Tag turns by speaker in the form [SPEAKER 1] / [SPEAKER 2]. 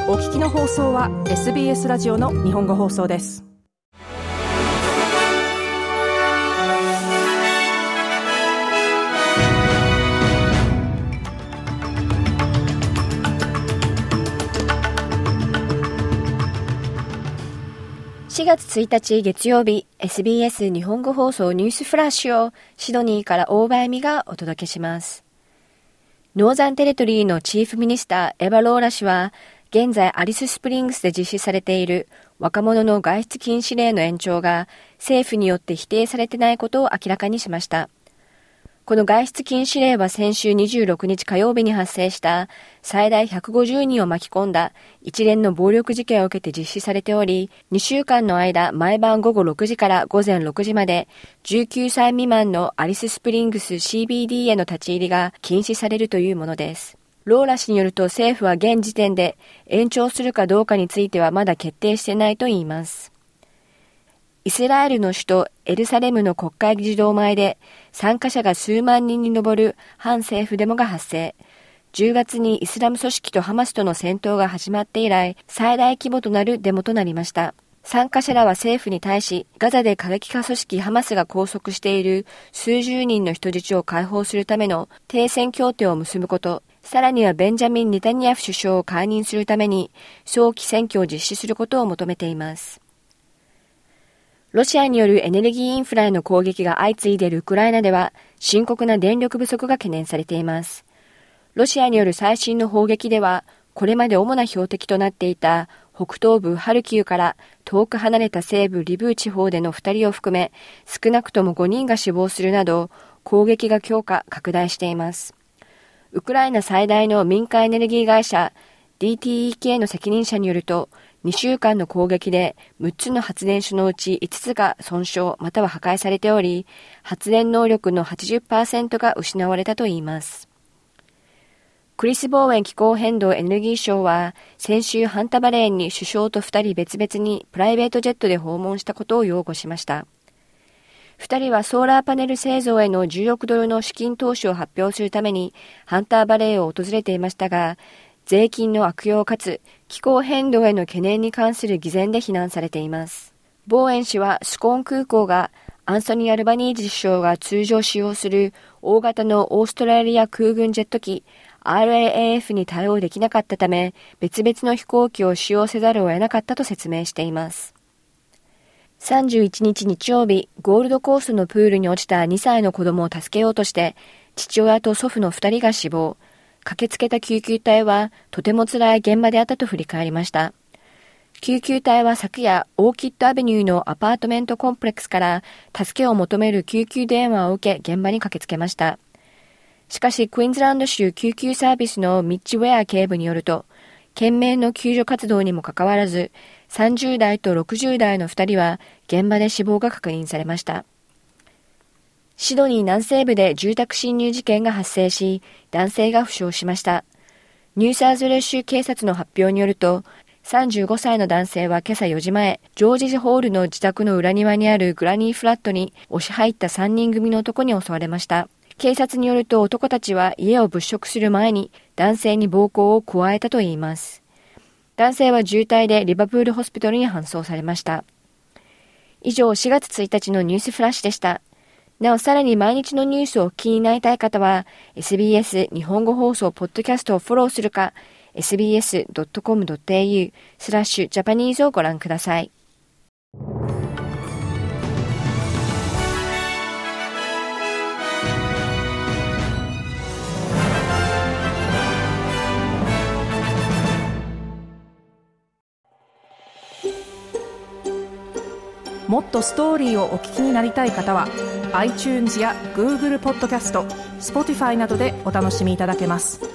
[SPEAKER 1] お聞きの放送は SBS ラジオの日本語放送です。
[SPEAKER 2] 4月1日月曜日、 SBS 日本語放送ニュースフラッシュをシドニーから大場恵美がお届けします。ノーザンテレトリーのチーフミニスターエヴァ・ローラ氏は、現在アリススプリングスで実施されている若者の外出禁止令の延長が政府によって否定されていないことを明らかにしました。この外出禁止令は先週26日火曜日に発生した最大150人を巻き込んだ一連の暴力事件を受けて実施されており、2週間の間毎晩午後6時から午前6時まで19歳未満のアリススプリングス CBD への立ち入りが禁止されるというものです。ローラ氏によると、政府は現時点で延長するかどうかについてはまだ決定していないといいます。イスラエルの首都エルサレムの国会議事堂前で参加者が数万人に上る反政府デモが発生。10月にイスラム組織とハマスとの戦闘が始まって以来、最大規模となるデモとなりました。参加者らは政府に対し、ガザで過激派組織ハマスが拘束している数十人の人質を解放するための停戦協定を結ぶこと、さらにはベンジャミン・ネタニヤフ首相を解任するために早期選挙を実施することを求めています。ロシアによるエネルギーインフラへの攻撃が相次いでいるウクライナでは深刻な電力不足が懸念されています。ロシアによる最新の砲撃では、これまで主な標的となっていた北東部ハルキウから遠く離れた西部リブー地方での2人を含め少なくとも5人が死亡するなど攻撃が拡大しています。ウクライナ最大の民間エネルギー会社 DTEK の責任者によると、2週間の攻撃で6つの発電所のうち5つが損傷または破壊されており、発電能力の 80% が失われたといいます。クリス・ボーウェン気候変動エネルギー相は先週ハンタバレーンに首相と2人別々にプライベートジェットで訪問したことを擁護しました。2人はソーラーパネル製造への10億ドルの資金投資を発表するためにハンターバレーを訪れていましたが、税金の悪用かつ気候変動への懸念に関する偽善で非難されています。ボーエン氏はスコーン空港がアンソニー・アルバニージ首相が通常使用する大型のオーストラリア空軍ジェット機 RAAF に対応できなかったため別々の飛行機を使用せざるを得なかったと説明しています。31日日曜日、ゴールドコーストのプールに落ちた2歳の子供を助けようとして父親と祖父の2人が死亡。駆けつけた救急隊はとても辛い現場であったと振り返りました。救急隊は昨夜オーキッドアベニューのアパートメントコンプレックスから助けを求める救急電話を受け現場に駆けつけました。しかしクイーンズランド州救急サービスのミッチ・ウェア警部によると、懸命の救助活動にもかかわらず30代と60代の2人は現場で死亡が確認されました。シドニー南西部で住宅侵入事件が発生し、男性が負傷しました。ニューサウスウェールズ州警察の発表によると、35歳の男性は今朝4時前、ジョージズホールの自宅の裏庭にあるグラニーフラットに押し入った3人組の男に襲われました。警察によると男たちは家を物色する前に男性に暴行を加えたといいます。男性は重体でリバプールホスピタルに搬送されました。以上、4月1日のニュースフラッシュでした。なお、さらに毎日のニュースをお聞きになりたい方は SBS 日本語放送ポッドキャストをフォローするか sbs.com.au/Japanese をご覧ください。
[SPEAKER 1] もっとストーリーをお聞きになりたい方は iTunes や Google ポッドキャスト、Spotify などでお楽しみいただけます。